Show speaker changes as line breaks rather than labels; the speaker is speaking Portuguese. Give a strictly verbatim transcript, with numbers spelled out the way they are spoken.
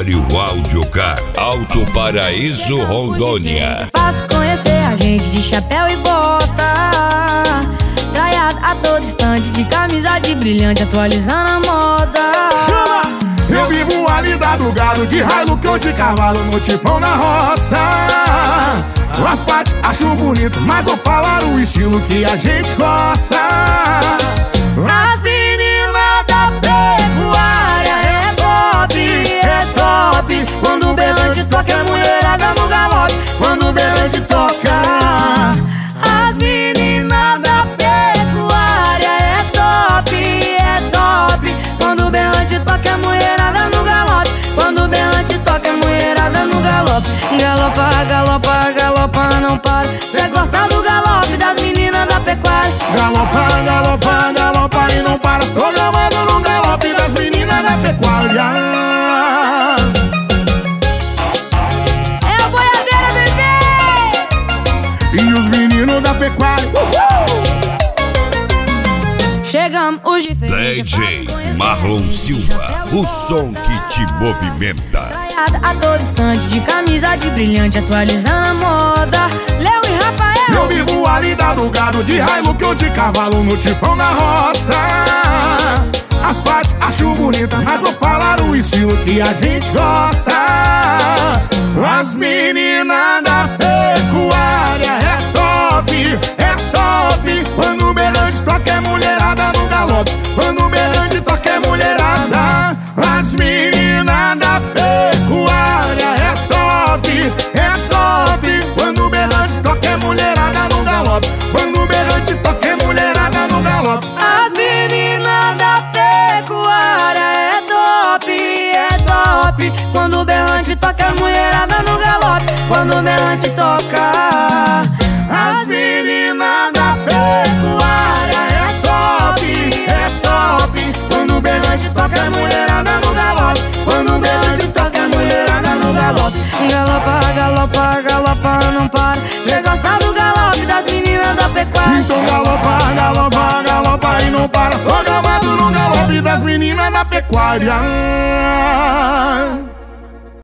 Laboratório Audiocar, Alto Paraíso, Rondônia.
Faço conhecer a gente de chapéu e bota, traiado a todo instante, de camisa de brilhante, atualizando a moda.
Chama! Eu vivo ali da do gado, de Hilux ou de cavalo, no tipão na roça. As partes acho bonito, mas vou falar o estilo que a gente gosta.
As meninas da pecuária é top, é top. Quando o berrante toca, a mulherada no galope. Quando o berrante toca, as meninas da pecuária é top, é top. Quando o berrante toca, a mulherada no galope. Quando o berrante toca, a mulherada no galope. Galopa, galopa, galopa, não para. Cê gosta do galope das meninas da pecuária.
Galopa, galopa, galopa e não para. Tô gamando no galope das meninas da pecuária.
É a boiadeira, bebê!
E os meninos da pecuária. Uhul!
Chegamos de
D J Marlon Silva, o som que te movimenta.
A todo instante, de camisa de brilhante, atualizando a moda. Léo e Rafael.
Eu vivo ali da do gado, de Hilux ou de cavalo, no tipão na roça. As partes acho bonita, mas vou falar o estilo que a gente gosta. As meninas da pecuária é top, é top. Quando o berrante toca é mulherada no galope. Quando o berrante toca é mulherada. As meninas da pecuária é top, é top. Quando o berrante toca é mulherada no galope. Quando o berrante toca é mulherada no galope.
As meninas da pecuária é top, é top. Quando o berrante toca, a mulherada no galope. Quando o berrante toca,
as meninas da pecuária é top, é top. Quando o berrante toca, a mulherada no galope. Quando o berrante toca, a mulherada no galope.
galopa, galopa, galopa, não para. Cê gosta do galope das meninas da pecuária.
Então galopa, galopa, galopa e não para. Tô gamado no galope das meninas da pecuária.